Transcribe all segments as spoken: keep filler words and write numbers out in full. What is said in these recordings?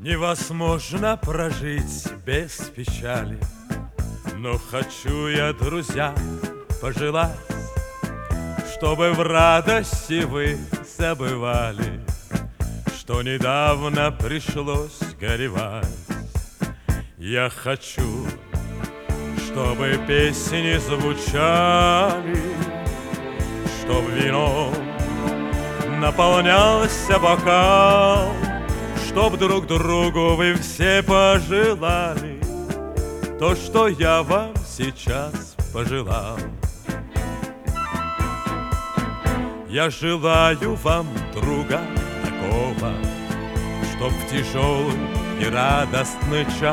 Невозможно прожить без печали, но хочу я, друзья, пожелать, чтобы в радости вы забывали, что недавно пришлось горевать. Я хочу, чтобы песни звучали, чтоб вином наполнялся бокал, чтоб друг другу вы все пожелали то, что я вам сейчас пожелал. Я желаю вам друга такого, чтоб в тяжелый и радостный час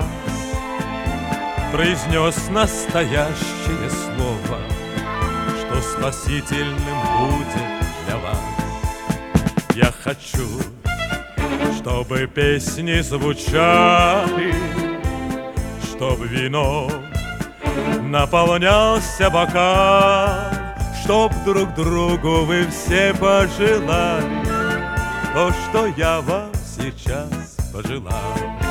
произнес настоящее слово, что спасительным будет для вас. Я хочу, чтобы песни звучали, чтоб вином наполнялся бокал, чтоб друг другу вы все пожелали то, что я вам сейчас пожелал.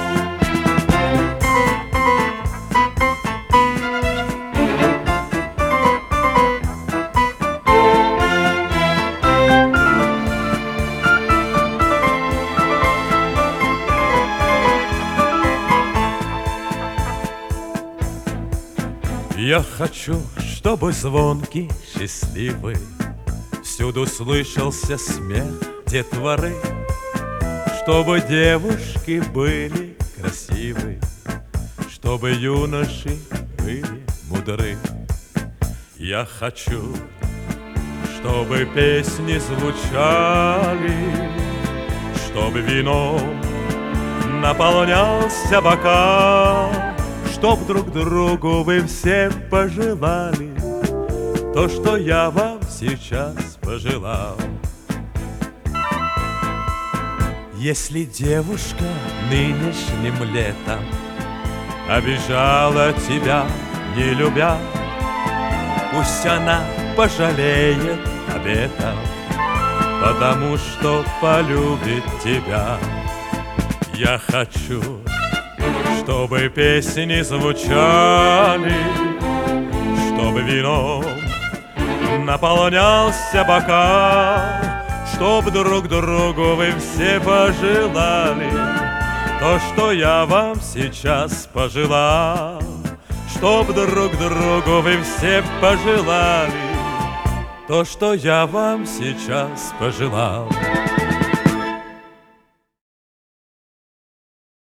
Я хочу, чтобы звонкий, счастливый всюду слышался смех детворы, чтобы девушки были красивы, чтобы юноши были мудры. Я хочу, чтобы песни звучали, чтобы вином наполнялся бокал, чтоб друг другу вы все пожелали то, что я вам сейчас пожелал. Если девушка нынешним летом обижала тебя, не любя, пусть она пожалеет об этом, потому что полюбит тебя. Я хочу, чтобы песни звучали, чтобы вином наполнялся бокал, чтоб друг другу вы все пожелали то, что я вам сейчас пожелал, чтоб друг другу вы все пожелали то, что я вам сейчас пожелал.